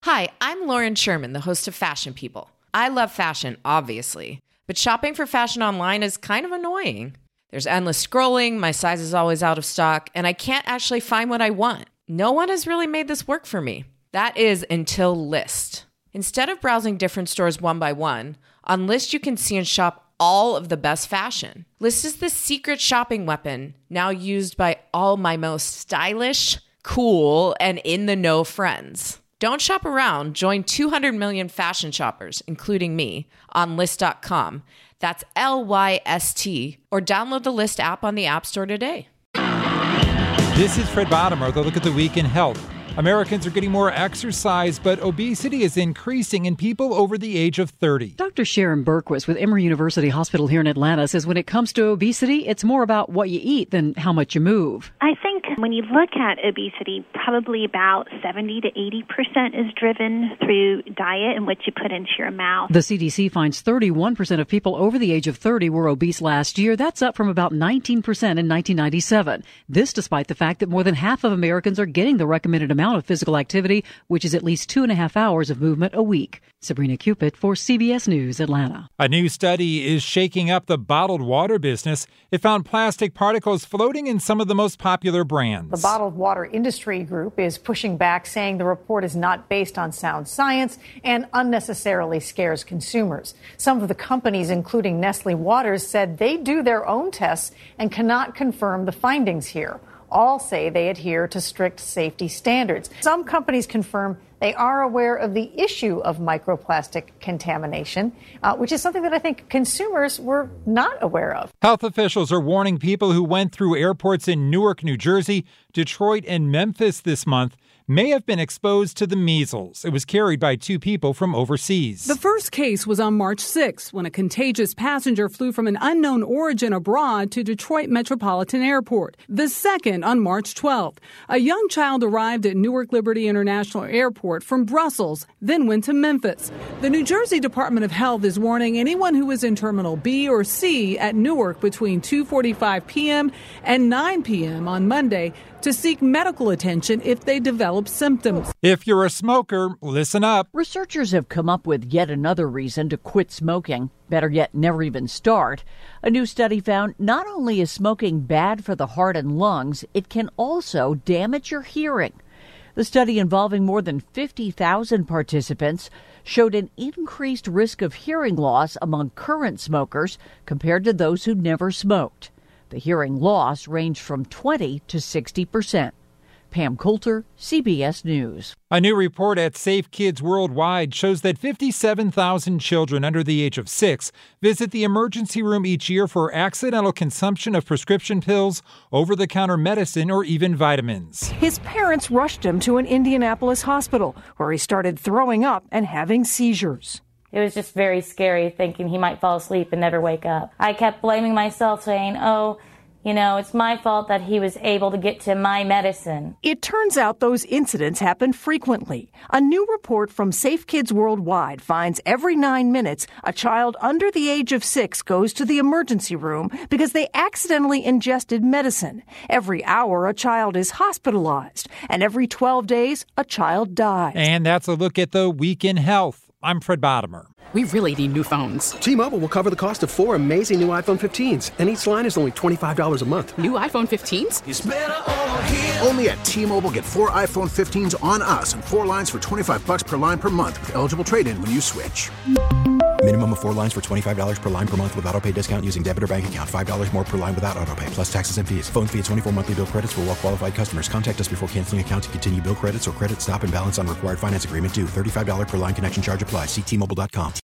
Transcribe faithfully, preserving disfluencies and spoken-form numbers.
Hi, I'm Lauren Sherman, the host of Fashion People. I love fashion, obviously, but shopping for fashion online is kind of annoying. There's endless scrolling, my size is always out of stock, and I can't actually find what I want. No one has really made this work for me. That is until Lyst. Instead of browsing different stores one by one, on Lyst you can see and shop all of the best fashion. Lyst is the secret shopping weapon, now used by all my most stylish, cool, and in-the-know friends. Don't shop around. Join two hundred million fashion shoppers, including me, on Lyst dot com. That's L Y S T. Or download the Lyst app on the App Store today. This is Fred Bottomer with a look at the week in health. Americans are getting more exercise, but obesity is increasing in people over the age of thirty. Doctor Sharon Berquist with Emory University Hospital here in Atlanta says when it comes to obesity, it's more about what you eat than how much you move. I think when you look at obesity, probably about seventy to eighty percent is driven through diet and what you put into your mouth. The C D C finds thirty-one percent of people over the age of thirty were obese last year. That's up from about nineteen percent in nineteen ninety-seven. This despite the fact that more than half of Americans are getting the recommended amount of physical activity, which is at least two and a half hours of movement a week. Sabrina Cupid for C B S News, Atlanta. A new study is shaking up the bottled water business. It found plastic particles floating in some of the most popular brands. The bottled water industry group is pushing back, saying the report is not based on sound science and unnecessarily scares consumers. Some of the companies, including Nestle Waters, said they do their own tests and cannot confirm the findings here. All say they adhere to strict safety standards. Some companies confirm they are aware of the issue of microplastic contamination, uh, which is something that I think consumers were not aware of. Health officials are warning people who went through airports in Newark, New Jersey, Detroit, and Memphis this month may have been exposed to the measles. It was carried by two people from overseas. The first case was on March sixth when a contagious passenger flew from an unknown origin abroad to Detroit Metropolitan Airport. The second on March twelfth. A young child arrived at Newark Liberty International Airport from Brussels, then went to Memphis. The New Jersey Department of Health is warning anyone who is in Terminal B or C at Newark between two forty-five p.m. and nine p.m. on Monday to seek medical attention if they develop symptoms. If you're a smoker, listen up. Researchers have come up with yet another reason to quit smoking. Better yet, never even start. A new study found not only is smoking bad for the heart and lungs, it can also damage your hearing. The study, involving more than fifty thousand participants, showed an increased risk of hearing loss among current smokers compared to those who never smoked. The hearing loss ranged from twenty to sixty percent. Pam Coulter, C B S News. A new report at Safe Kids Worldwide shows that fifty-seven thousand children under the age of six visit the emergency room each year for accidental consumption of prescription pills, over-the-counter medicine, or even vitamins. His parents rushed him to an Indianapolis hospital where he started throwing up and having seizures. It was just very scary thinking he might fall asleep and never wake up. I kept blaming myself, saying, oh, you know, it's my fault that he was able to get to my medicine. It turns out those incidents happen frequently. A new report from Safe Kids Worldwide finds every nine minutes a child under the age of six goes to the emergency room because they accidentally ingested medicine. Every hour, a child is hospitalized. And every twelve days, a child dies. And that's a look at the week in health. I'm Fred Bottomer. We really need new phones. T-Mobile will cover the cost of four amazing new iPhone fifteens, and each line is only twenty-five dollars a month. New iPhone fifteens? It's better over here. Only at T-Mobile, get four iPhone fifteens on us and four lines for twenty-five bucks per line per month with eligible trade-in when you switch. Minimum of four lines for twenty-five dollars per line per month with autopay discount using debit or bank account. five dollars more per line without autopay, plus taxes and fees. Phone fee at twenty-four monthly bill credits for well-qualified customers. Contact us before canceling account to continue bill credits or credit stop and balance on required finance agreement due. thirty-five dollars per line connection charge applies. See T Mobile dot com.